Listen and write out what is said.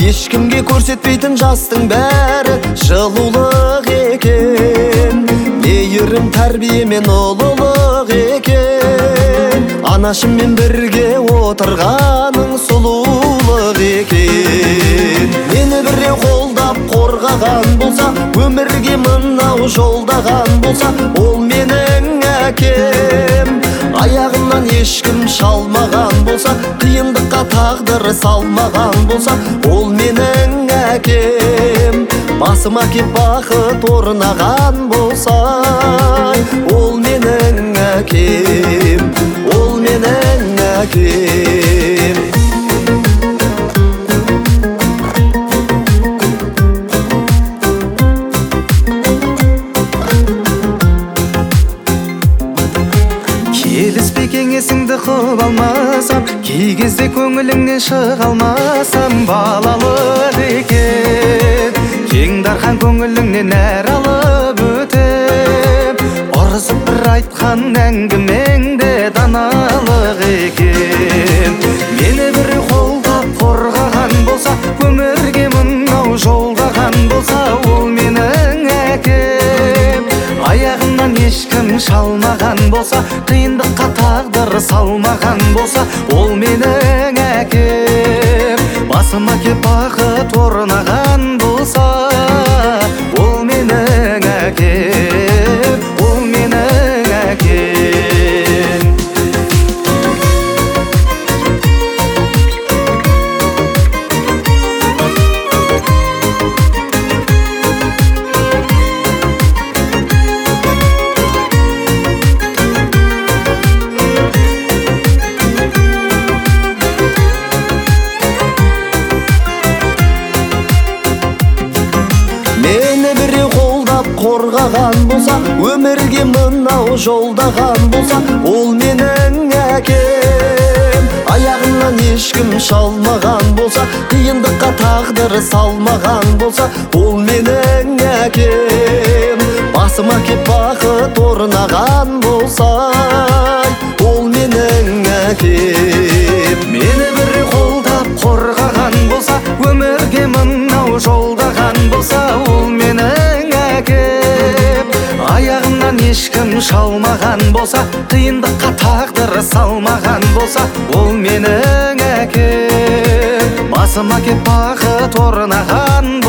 ешкімге көрсетпейтін жастың бәрі жылулық екен. Мейірім тәрбиемен ұлылық екен. Анашыммен бірге отырғаның сұлулық екен. Мені біреу қолдап қорғаған болса, өмірге мынау жолдаған болса, ол менің әкем. Аяғымнан ешкім шалмаған болса, қиындыққа тағдыр салмаған болса, ол менің әкем. Басыма кеп бақыт орнаған болса, ол менің әкем, ол менің әкем. Келіспей кеңесіңді қып алмасам, кей кезде көңіліңнен шыға алмасам, балалық екен. Кең дархан көңіліңнен әр алып өтем, ұрысып бір айтқан әңгімеңде даналық екен. Мені бір қолдап қорғаған болса, өмірге мынау жолдаған болса, ол менің әкем. Аяғымнан ешкім шалмаған болса, қиындыққа тағдыр салмаған болса, ол менің әкем. Басыма кеп бақыт орнаған болса, ол менің әкем, ол менің әкем. Мені біреу қолдап қорғаған болса, өмірге мынау жолдаған болса, ол менің әкем. Аяғымнан ешкім шалмаған болса, қиындыққа тағдыр салмаған болса, ол менің әкем. Басыма кеп бақыт орнаған болса, ол менің әкем. Мені бір қолдап қорғаған болса, өмірге мынау жолдаған болса, ол менің әкем. Аяғымнан ешкім шалмаған болса, қиындыққа тағдыр салмаған болса, ол менің әкем. Басыма кеп бақыт орнаған